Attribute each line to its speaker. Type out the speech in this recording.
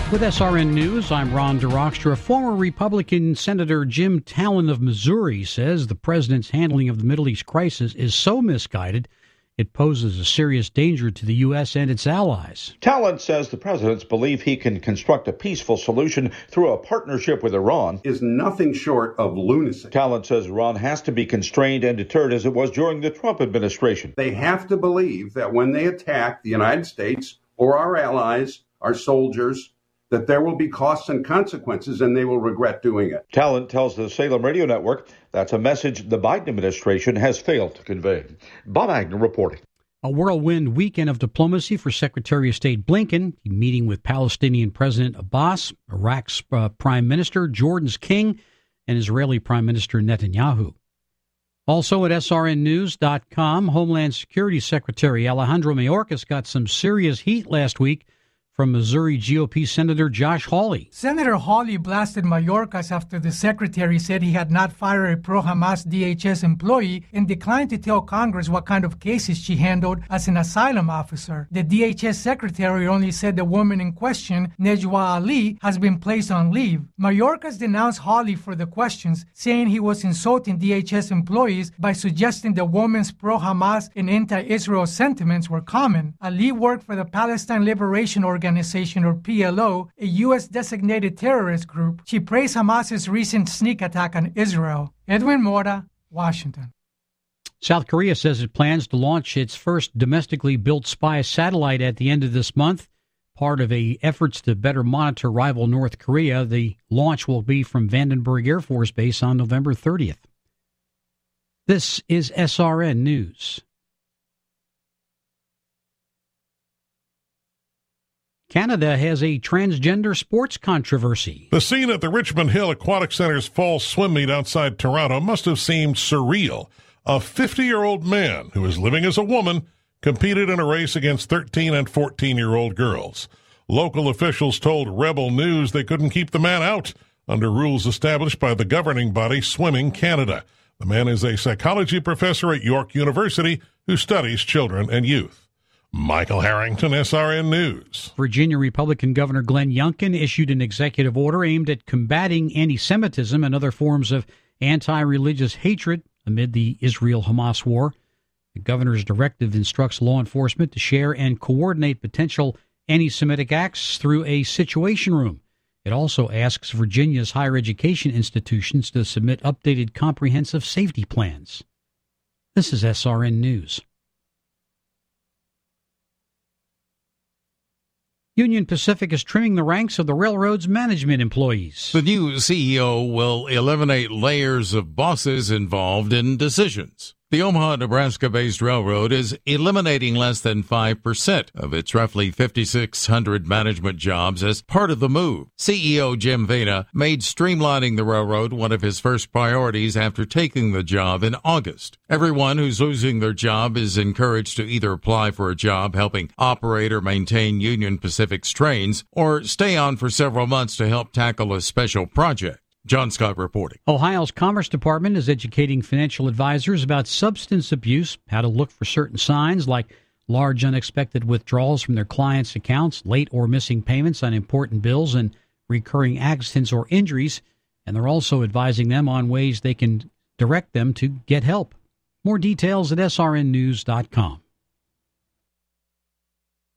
Speaker 1: With SRN News, I'm Ron DeRockstra. Former Republican Senator Jim Talon of Missouri says the president's handling of the Middle East crisis is so misguided it poses a serious danger to the U.S. and its allies.
Speaker 2: Talon says the president's belief he can construct a peaceful solution through a partnership with Iran
Speaker 3: is nothing short of lunacy.
Speaker 2: Talon says Iran has to be constrained and deterred as it was during the Trump administration.
Speaker 3: They have to believe that when they attack the United States or our allies, our soldiers, that there will be costs and consequences, and they will regret doing it.
Speaker 2: Talon tells the Salem Radio Network that's a message the Biden administration has failed to convey. Bob Agnew reporting.
Speaker 1: A whirlwind weekend of diplomacy for Secretary of State Blinken, meeting with Palestinian President Abbas, Iraq's Prime Minister Jordan's king, and Israeli Prime Minister Netanyahu. Also at srnnews.com, Homeland Security Secretary Alejandro Mayorkas got some serious heat last week from Missouri GOP Senator Josh Hawley.
Speaker 4: Senator Hawley blasted Mayorkas after the secretary said he had not fired a pro-Hamas DHS employee and declined to tell Congress what kind of cases she handled as an asylum officer. The DHS secretary only said the woman in question, Nejwa Ali, has been placed on leave. Mayorkas denounced Hawley for the questions, saying he was insulting DHS employees by suggesting the woman's pro-Hamas and anti-Israel sentiments were common. Ali worked for the Palestine Liberation Organization, or PLO, a U.S.-designated terrorist group. She praised Hamas's recent sneak attack on Israel. Edwin Mora, Washington.
Speaker 1: South Korea says it plans to launch its first domestically built spy satellite at the end of this month. Part of efforts to better monitor rival North Korea, the launch will be from Vandenberg Air Force Base on November 30th. This is SRN News. Canada has a transgender sports controversy.
Speaker 5: The scene at the Richmond Hill Aquatic Center's fall swim meet outside Toronto must have seemed surreal. A 50-year-old man who is living as a woman competed in a race against 13 and 14-year-old girls. Local officials told Rebel News they couldn't keep the man out under rules established by the governing body Swimming Canada. The man is a psychology professor at York University who studies children and youth. Michael Harrington, SRN News.
Speaker 1: Virginia Republican Governor Glenn Youngkin issued an executive order aimed at combating anti-Semitism and other forms of anti-religious hatred amid the Israel-Hamas war. The governor's directive instructs law enforcement to share and coordinate potential anti-Semitic acts through a situation room. It also asks Virginia's higher education institutions to submit updated comprehensive safety plans. This is SRN News. Union Pacific is trimming the ranks of the railroad's management employees.
Speaker 6: The new CEO will eliminate layers of bosses involved in decisions. The Omaha, Nebraska-based railroad is eliminating less than 5% of its roughly 5,600 management jobs as part of the move. CEO Jim Vena made streamlining the railroad one of his first priorities after taking the job in August. Everyone who's losing their job is encouraged to either apply for a job helping operate or maintain Union Pacific's trains or stay on for several months to help tackle a special project. John Scott reporting.
Speaker 1: Ohio's Commerce Department is educating financial advisors about substance abuse, how to look for certain signs like large unexpected withdrawals from their clients' accounts, late or missing payments on important bills, and recurring accidents or injuries. And they're also advising them on ways they can direct them to get help. More details at srnnews.com.